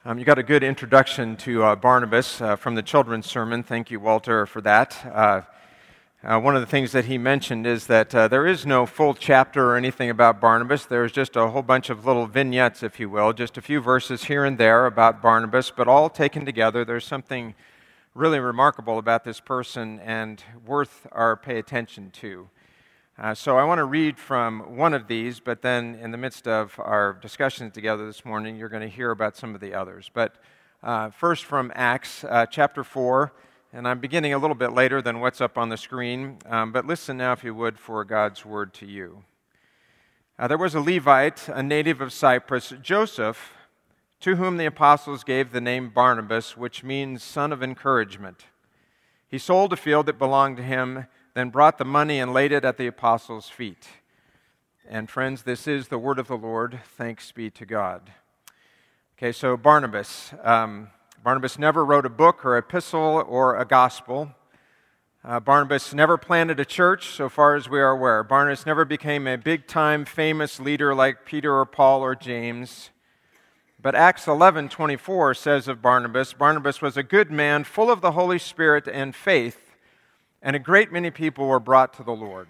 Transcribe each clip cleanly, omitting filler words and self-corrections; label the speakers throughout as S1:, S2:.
S1: You got a good introduction to Barnabas from the children's sermon. Thank you, Walter, for that. One of the things that he mentioned is that there is no full chapter or anything about Barnabas. There's just a whole bunch of little vignettes, if you will, just a few verses here and there about Barnabas, but all taken together. There's something really remarkable about this person and worth our pay attention to. So I want to read from one of these, but then in the midst of our discussions together this morning, you're going to hear about some of the others. But first from Acts chapter 4, and I'm beginning a little bit later than what's up on the screen, but listen now, if you would, for God's word to you. There was a Levite, a native of Cyprus, Joseph, to whom the apostles gave the name Barnabas, which means son of encouragement. He sold a field that belonged to him, then brought the money and laid it at the apostles' feet. And friends, this is the word of the Lord. Thanks be to God. Okay, so Barnabas. Barnabas never wrote a book or epistle or a gospel. Barnabas never planted a church, so far as we are aware. Barnabas never became a big-time famous leader like Peter or Paul or James. But Acts 11:24 says of Barnabas, Barnabas was a good man, full of the Holy Spirit and faith, and a great many people were brought to the Lord.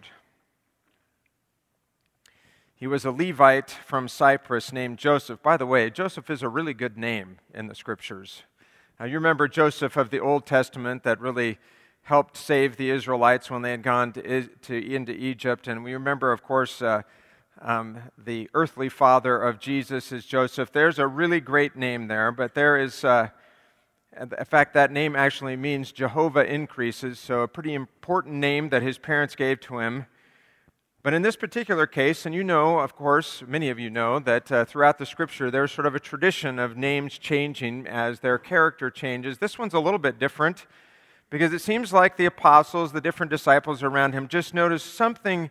S1: He was a Levite from Cyprus named Joseph. By the way, Joseph is a really good name in the Scriptures. Now, you remember Joseph of the Old Testament that really helped save the Israelites when they had gone into Egypt. And we remember, of course, the earthly father of Jesus is Joseph. There's a really great name there, but there is... in fact, that name actually means Jehovah increases, so a pretty important name that his parents gave to him. But in this particular case, and you know, of course, many of you know, that throughout the Scripture there's sort of a tradition of names changing as their character changes. This one's a little bit different because it seems like the apostles, the different disciples around him, just noticed something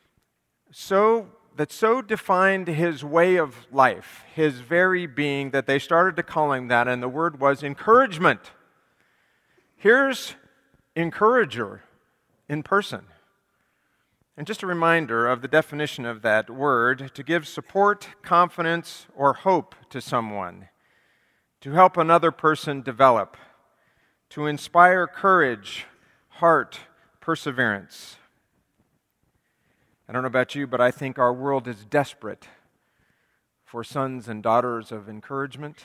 S1: that so defined his way of life, his very being, that they started to call him that, and the word was encouragement. Here's encourager in person. And just a reminder of the definition of that word: to give support, confidence, or hope to someone, to help another person develop, to inspire courage, heart, perseverance. I don't know about you, but I think our world is desperate for sons and daughters of encouragement.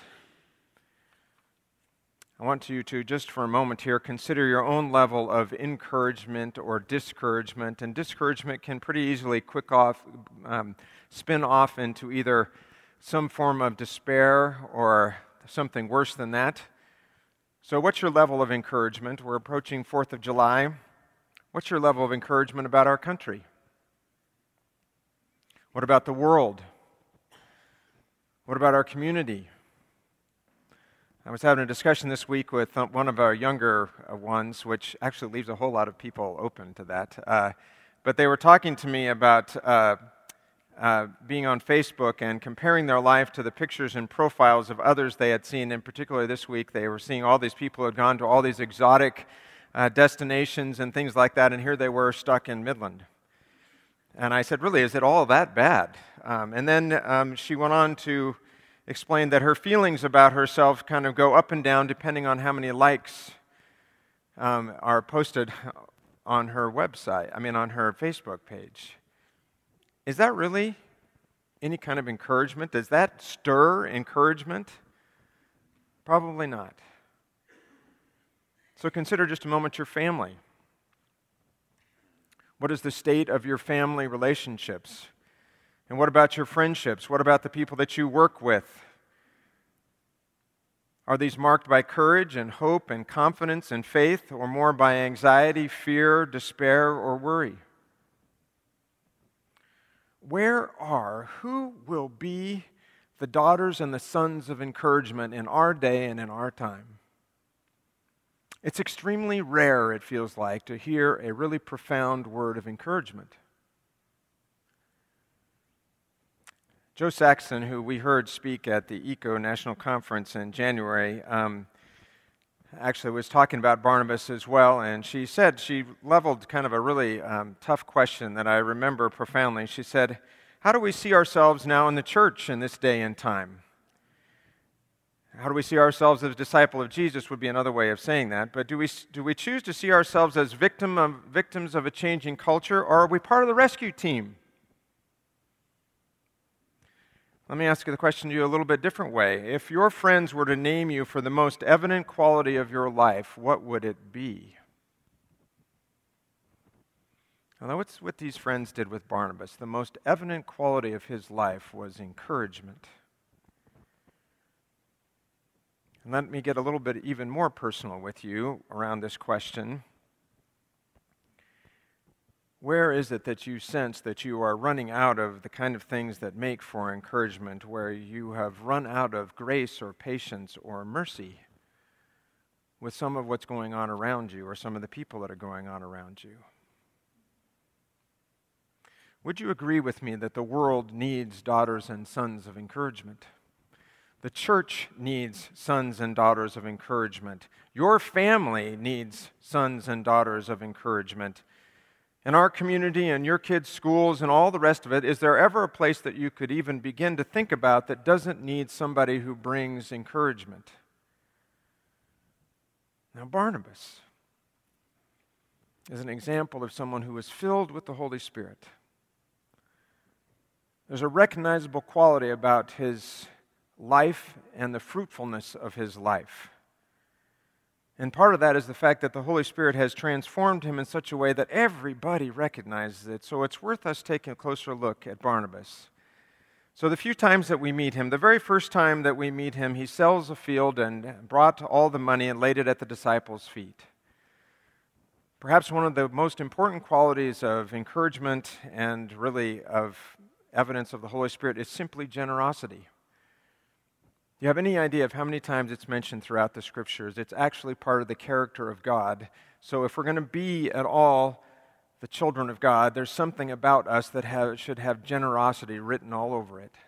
S1: I want you to, just for a moment here, consider your own level of encouragement or discouragement. And discouragement can pretty easily spin off into either some form of despair or something worse than that. So what's your level of encouragement? We're approaching 4th of July. What's your level of encouragement about our country? What about the world? What about our community? I was having a discussion this week with one of our younger ones, which actually leaves a whole lot of people open to that. But they were talking to me about being on Facebook and comparing their life to the pictures and profiles of others they had seen. In particular, this week, they were seeing all these people who had gone to all these exotic destinations and things like that, and here they were stuck in Midland. And I said, really, is it all that bad? And then she went on to explain that her feelings about herself kind of go up and down depending on how many likes are posted on her website, on her Facebook page. Is that really any kind of encouragement? Does that stir encouragement? Probably not. So consider just a moment your family. What is the state of your family relationships? And what about your friendships? What about the people that you work with? Are these marked by courage and hope and confidence and faith, or more by anxiety, fear, despair, or worry? Who will be the daughters and the sons of encouragement in our day and in our time? It's extremely rare, it feels like, to hear a really profound word of encouragement. Joe Saxon, who we heard speak at the ECO National Conference in January, actually was talking about Barnabas as well, and she said she leveled kind of a really tough question that I remember profoundly. She said, how do we see ourselves now in the church in this day and time? How do we see ourselves as a disciple of Jesus would be another way of saying that. But do we choose to see ourselves as victims of a changing culture, or are we part of the rescue team? Let me ask you the question to you a little bit different way. If your friends were to name you for the most evident quality of your life, what would it be? Now, that's what these friends did with Barnabas. The most evident quality of his life was encouragement. And let me get a little bit even more personal with you around this question. Where is it that you sense that you are running out of the kind of things that make for encouragement, where you have run out of grace or patience or mercy with some of what's going on around you or some of the people that are going on around you? Would you agree with me that the world needs daughters and sons of encouragement? The church needs sons and daughters of encouragement. Your family needs sons and daughters of encouragement. In our community and your kids' schools and all the rest of it, is there ever a place that you could even begin to think about that doesn't need somebody who brings encouragement? Now, Barnabas is an example of someone who was filled with the Holy Spirit. There's a recognizable quality about his life and the fruitfulness of his life. And part of that is the fact that the Holy Spirit has transformed him in such a way that everybody recognizes it. So it's worth us taking a closer look at Barnabas. So the few times that we meet him, the very first time that we meet him, he sells a field and brought all the money and laid it at the disciples' feet. Perhaps one of the most important qualities of encouragement and really of evidence of the Holy Spirit is simply generosity. Do you have any idea of how many times it's mentioned throughout the Scriptures? It's actually part of the character of God. So if we're going to be at all the children of God, there's something about us that should have generosity written all over it.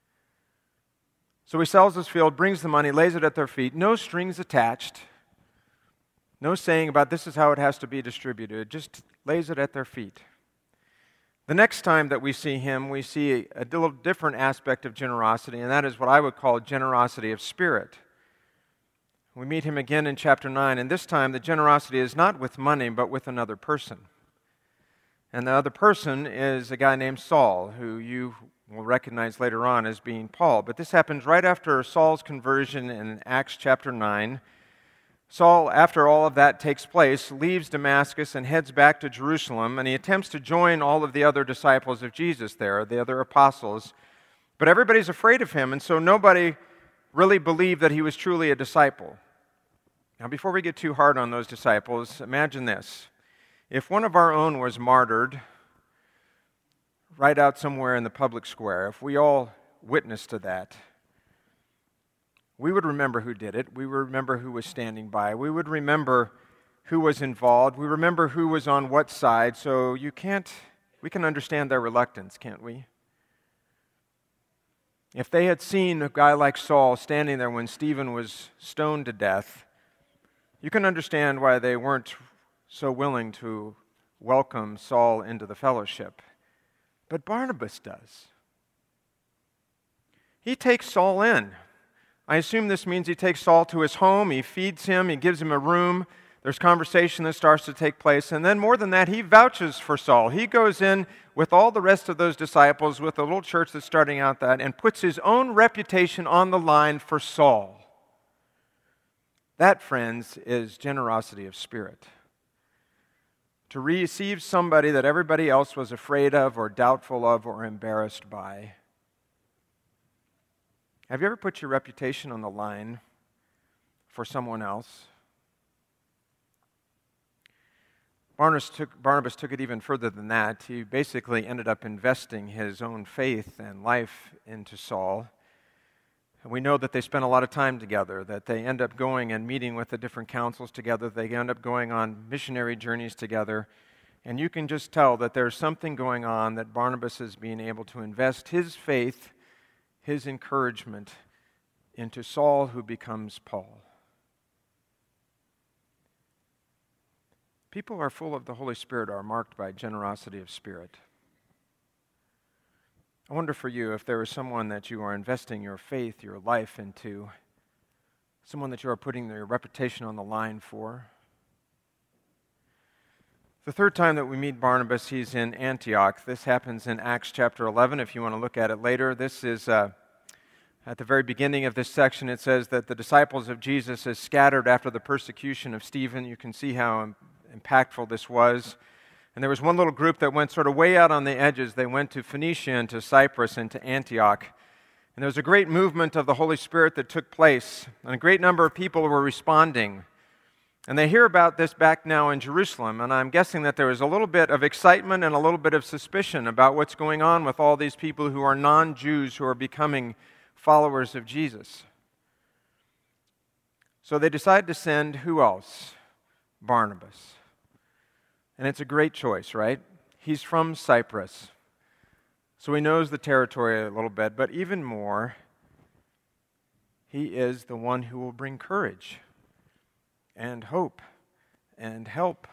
S1: So he sells his field, brings the money, lays it at their feet. No strings attached. No saying about this is how it has to be distributed. Just lays it at their feet. The next time that we see him, we see a little different aspect of generosity, and that is what I would call generosity of spirit. We meet him again in chapter 9, and this time the generosity is not with money, but with another person. And the other person is a guy named Saul, who you will recognize later on as being Paul. But this happens right after Saul's conversion in Acts chapter 9. Saul, after all of that takes place, leaves Damascus and heads back to Jerusalem, and he attempts to join all of the other disciples of Jesus there, the other apostles. But everybody's afraid of him, and so nobody really believed that he was truly a disciple. Now, before we get too hard on those disciples, imagine this. If one of our own was martyred right out somewhere in the public square, if we all witnessed to that, we would remember who did it. We would remember who was standing by. We would remember who was involved. We remember who was on what side. So we can understand their reluctance, can't we? If they had seen a guy like Saul standing there when Stephen was stoned to death, you can understand why they weren't so willing to welcome Saul into the fellowship. But Barnabas does. He takes Saul in. I assume this means he takes Saul to his home, he feeds him, he gives him a room, there's conversation that starts to take place, and then more than that, he vouches for Saul. He goes in with all the rest of those disciples, with the little church that's starting out that, and puts his own reputation on the line for Saul. That, friends, is generosity of spirit. To receive somebody that everybody else was afraid of or doubtful of or embarrassed by. Have you ever put your reputation on the line for someone else? Barnabas took it even further than that. He basically ended up investing his own faith and life into Saul. And we know that they spent a lot of time together, that they end up going and meeting with the different councils together. They end up going on missionary journeys together. And you can just tell that there's something going on, that Barnabas is being able to invest his faith, his encouragement into Saul, who becomes Paul. People who are full of the Holy Spirit are marked by generosity of spirit. I wonder for you if there is someone that you are investing your faith, your life into, someone that you are putting your reputation on the line for. The third time that we meet Barnabas, he's in Antioch. This happens in Acts chapter 11, if you want to look at it later. This is at the very beginning of this section. It says that the disciples of Jesus is scattered after the persecution of Stephen. You can see how impactful this was. And there was one little group that went sort of way out on the edges. They went to Phoenicia and to Cyprus and to Antioch. And there was a great movement of the Holy Spirit that took place. And a great number of people were responding. And they hear about this back now in Jerusalem, and I'm guessing that there was a little bit of excitement and a little bit of suspicion about what's going on with all these people who are non-Jews who are becoming followers of Jesus. So they decide to send who else? Barnabas. And it's a great choice, right? He's from Cyprus, so he knows the territory a little bit, but even more, he is the one who will bring courage and hope and help.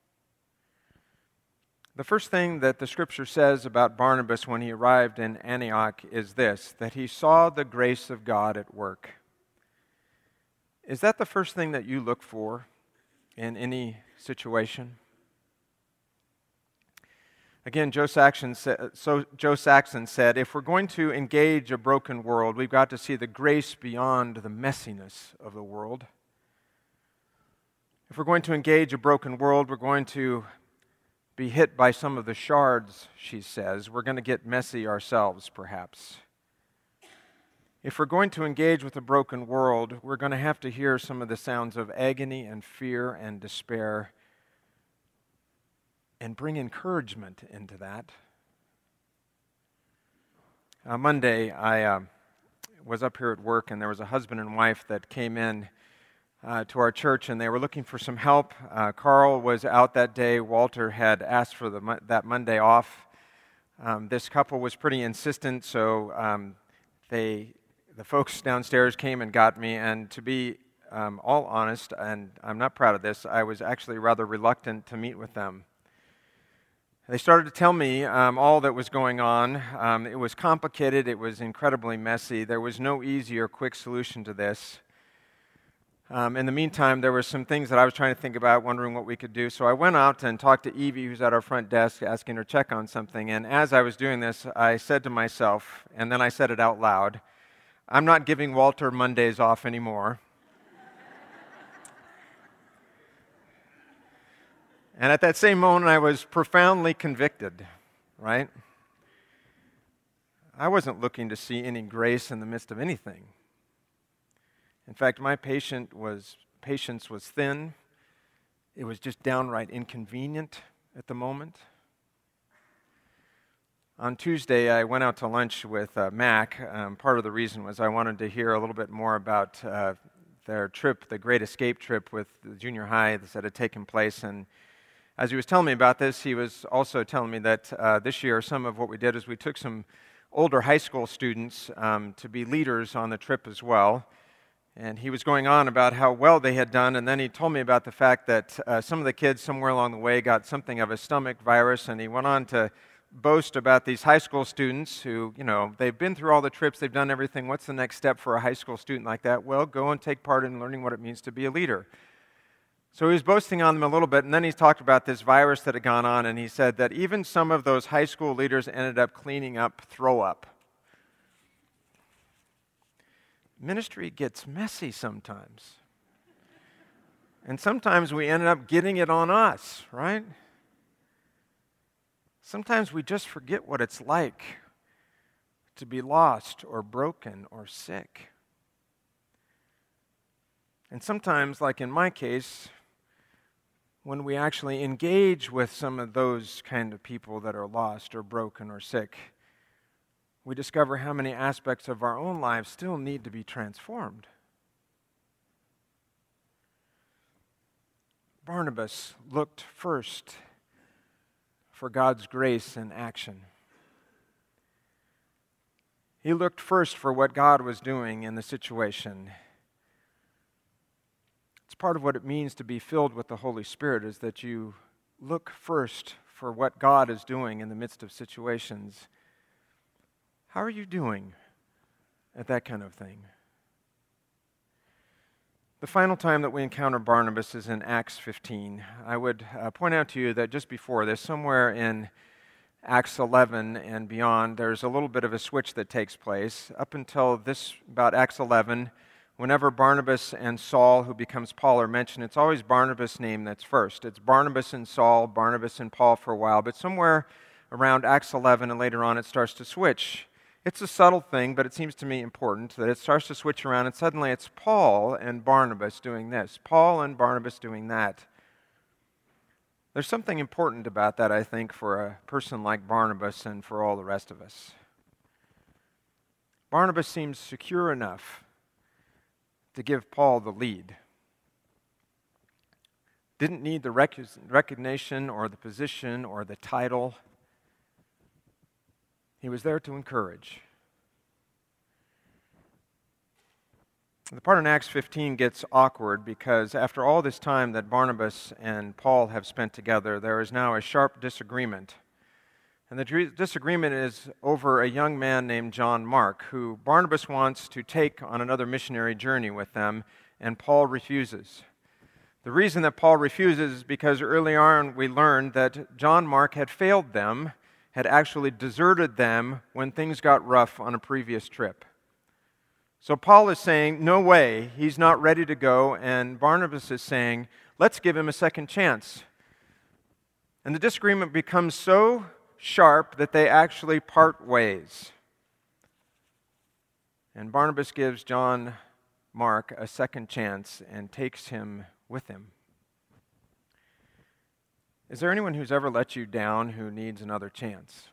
S1: The first thing that the Scripture says about Barnabas when he arrived in Antioch is this, that he saw the grace of God at work. Is that the first thing that you look for in any situation? Again, Joe Saxon said, if we're going to engage a broken world, we've got to see the grace beyond the messiness of the world. If we're going to engage a broken world, we're going to be hit by some of the shards, she says. We're going to get messy ourselves, perhaps. If we're going to engage with a broken world, we're going to have to hear some of the sounds of agony and fear and despair and bring encouragement into that. Monday, I was up here at work, and there was a husband and wife that came in to our church, and they were looking for some help. Carl was out that day. Walter had asked for that Monday off. This couple was pretty insistent, so the folks downstairs came and got me, and to be all honest, and I'm not proud of this, I was actually rather reluctant to meet with them. They started to tell me all that was going on. It was complicated. It was incredibly messy. There was no easy or quick solution to this. In the meantime, there were some things that I was trying to think about, wondering what we could do. So I went out and talked to Evie, who's at our front desk, asking her to check on something. And as I was doing this, I said to myself, and then I said it out loud, I'm not giving Walter Mondays off anymore. And at that same moment, I was profoundly convicted, right? I wasn't looking to see any grace in the midst of anything. In fact, my patience was thin. It was just downright inconvenient at the moment. On Tuesday, I went out to lunch with Mac. Part of the reason was I wanted to hear a little bit more about their trip, the Great Escape trip with the junior high that had taken place. And as he was telling me about this, he was also telling me that this year some of what we did is we took some older high school students to be leaders on the trip as well. And he was going on about how well they had done, and then he told me about the fact that some of the kids somewhere along the way got something of a stomach virus, and he went on to boast about these high school students who, they've been through all the trips, they've done everything. What's the next step for a high school student like that? Well, go and take part in learning what it means to be a leader. So he was boasting on them a little bit, and then he talked about this virus that had gone on, and he said that even some of those high school leaders ended up cleaning up throw up. Ministry gets messy sometimes. And sometimes we end up getting it on us, right? Sometimes we just forget what it's like to be lost or broken or sick. And sometimes, like in my case, when we actually engage with some of those kind of people that are lost or broken or sick, we discover how many aspects of our own lives still need to be transformed. Barnabas looked first for God's grace in action. He looked first for what God was doing in the situation. It's part of what it means to be filled with the Holy Spirit, is that you look first for what God is doing in the midst of situations. How are you doing at that kind of thing? The final time that we encounter Barnabas is in Acts 15. I would point out to you that just before this, somewhere in Acts 11 and beyond, there's a little bit of a switch that takes place. Up until this, about Acts 11, whenever Barnabas and Saul, who becomes Paul, are mentioned, it's always Barnabas' name that's first. It's Barnabas and Saul, Barnabas and Paul for a while, but somewhere around Acts 11 and later on it starts to switch. It's a subtle thing, but it seems to me important that it starts to switch around, and suddenly it's Paul and Barnabas doing this, Paul and Barnabas doing that. There's something important about that, I think, for a person like Barnabas and for all the rest of us. Barnabas seems secure enough to give Paul the lead. Didn't need the recognition or the position or the title. He was there to encourage. The part in Acts 15 gets awkward because after all this time that Barnabas and Paul have spent together, there is now a sharp disagreement. And the disagreement is over a young man named John Mark, who Barnabas wants to take on another missionary journey with them, and Paul refuses. The reason that Paul refuses is because early on we learned that John Mark had failed them, had actually deserted them when things got rough on a previous trip. So Paul is saying, no way, he's not ready to go, and Barnabas is saying, let's give him a second chance. And the disagreement becomes so sharp that they actually part ways. And Barnabas gives John Mark a second chance and takes him with him. Is there anyone who's ever let you down who needs another chance?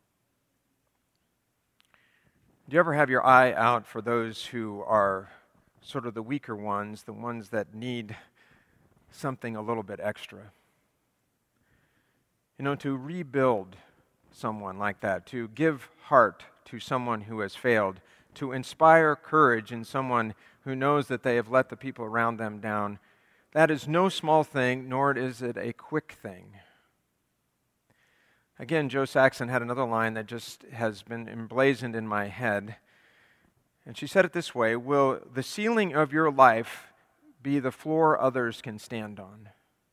S1: Do you ever have your eye out for those who are sort of the weaker ones, the ones that need something a little bit extra? You know, to rebuild someone like that, to give heart to someone who has failed, to inspire courage in someone who knows that they have let the people around them down, that is no small thing, nor is it a quick thing. Again, Joe Saxon had another line that just has been emblazoned in my head. And she said it this way: will the ceiling of your life be the floor others can stand on?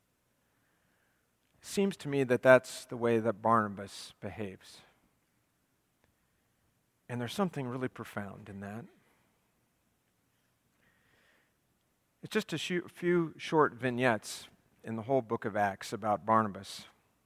S1: It seems to me that that's the way that Barnabas behaves. And there's something really profound in that. It's just a few short vignettes in the whole book of Acts about Barnabas.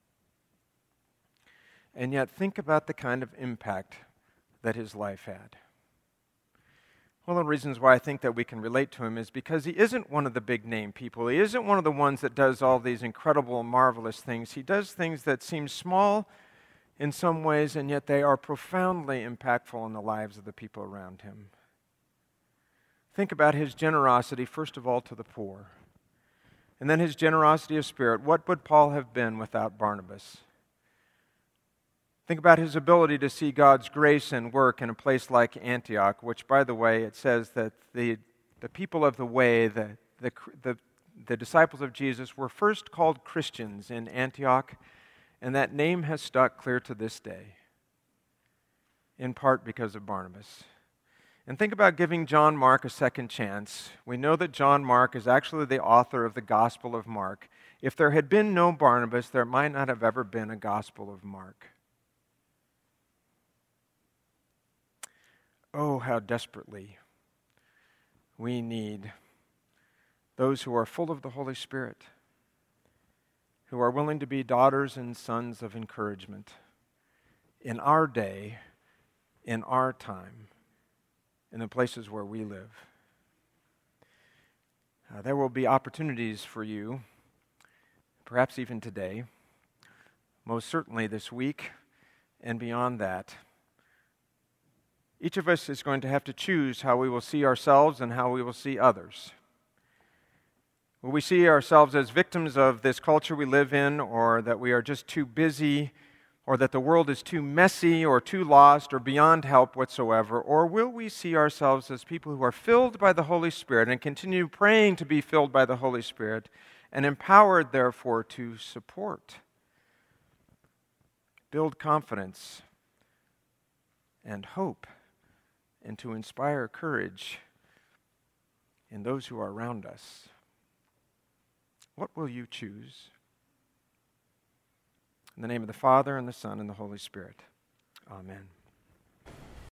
S1: And yet think about the kind of impact that his life had. One of the reasons why I think that we can relate to him is because he isn't one of the big name people. He isn't one of the ones that does all these incredible, marvelous things. He does things that seem small in some ways, and yet they are profoundly impactful in the lives of the people around him. Think about his generosity, first of all, to the poor. And then his generosity of spirit. What would Paul have been without Barnabas? Think about his ability to see God's grace and work in a place like Antioch, which, by the way, it says that the people of the way, the disciples of Jesus, were first called Christians in Antioch, and that name has stuck clear to this day, in part because of Barnabas. And think about giving John Mark a second chance. We know that John Mark is actually the author of the Gospel of Mark. If there had been no Barnabas, there might not have ever been a Gospel of Mark. Oh, how desperately we need those who are full of the Holy Spirit, who are willing to be daughters and sons of encouragement in our day, in our time, in the places where we live. There will be opportunities for you, perhaps even today, most certainly this week, and beyond that. Each of us is going to have to choose how we will see ourselves and how we will see others. Will we see ourselves as victims of this culture we live in, or that we are just too busy, or that the world is too messy or too lost or beyond help whatsoever? Or will we see ourselves as people who are filled by the Holy Spirit and continue praying to be filled by the Holy Spirit and empowered, therefore, to support, build confidence and hope, and to inspire courage in those who are around us. What will you choose? In the name of the Father, and the Son, and the Holy Spirit. Amen.